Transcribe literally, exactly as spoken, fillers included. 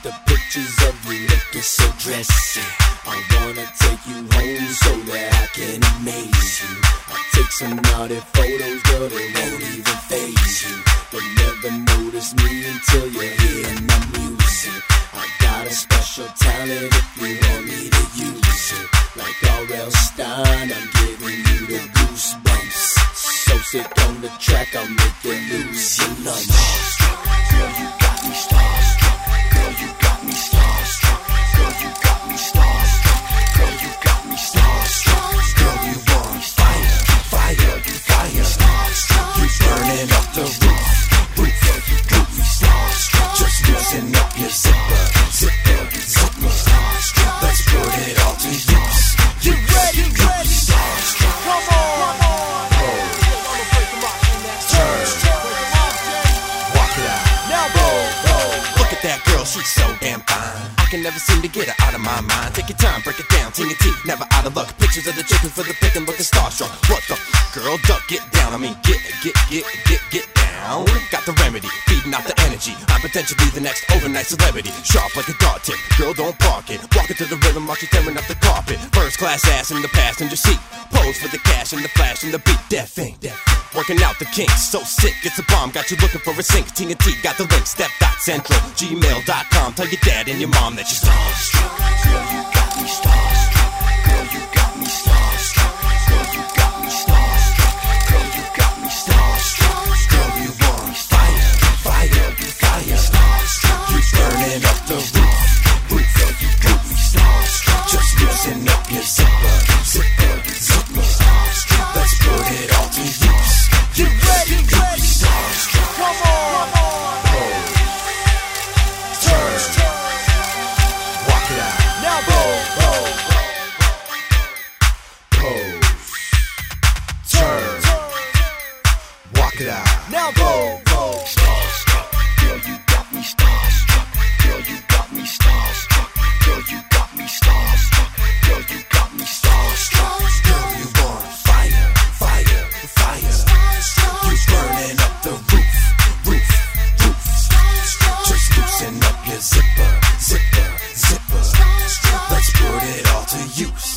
the pictures of you looking so dressy. I wanna take you home so that I can amaze you. I take some naughty photos, girl, they won't even faze you. You'll never notice me until you're hearing my music. I got a special talent if you want me to use it. Like R L Stein, I'm giving you the goosebumps. So sick on the track, I'll make you lose your lunch. Starstruck, girl, you got me starstruck. Girl, you got me starstruck. Girl, you got me starstruck. Girl, you got me starstruck. Girl, you on fire, fire, you fire. Starstruck, you burning up the roof, roof. Girl, you got me starstruck. Just loosen up your zipper, zipper, zipper. Starstruck, let's put it all to use. You ready, you ready? Starstruck, come on. She's so damn fine, I can never seem to get her out of my mind. Take your time, break it down, ting and tea, never out of luck. Pictures of the chicken for the picking, looking starstruck. What the girl, duck, get down. I mean, get, get, get, get, get down. Got the remedy, feeding out the energy. I'm potentially the next overnight celebrity. Sharp like a dart tip, girl, don't park it. Walking to the rhythm while she's tearing up the carpet. First class ass in the passenger seat. Pose for the cash and the flash and the beat. That thing, that thing. Working out the kinks, so sick, it's a bomb. Got you looking for a sink. Ting and T, got the link. Step dot central, gmail dot com. Tell your dad and your mom that you're starstruck. Girl, you got me starstruck. Girl, you got me starstruck. Girl, you got me starstruck. Girl, you got me starstruck. Girl, you on fire, fire, you fire. Starstruck, you burning up the roof, roof. Girl, you got me starstruck. Just loosen up your zipper, zipper, zipper. Starstruck, let's put it all to use. You ready, you ready? Starstruck, come on, come on. Now go, go. Starstruck, girl, you got me starstruck. Girl, you got me starstruck. Girl, you got me starstruck. Girl, you got me starstruck. Girl, you on fire, fire, fire. You burning up the roof, roof, roof. Just loosen up your zipper, zipper, zipper. Let's put it all to use.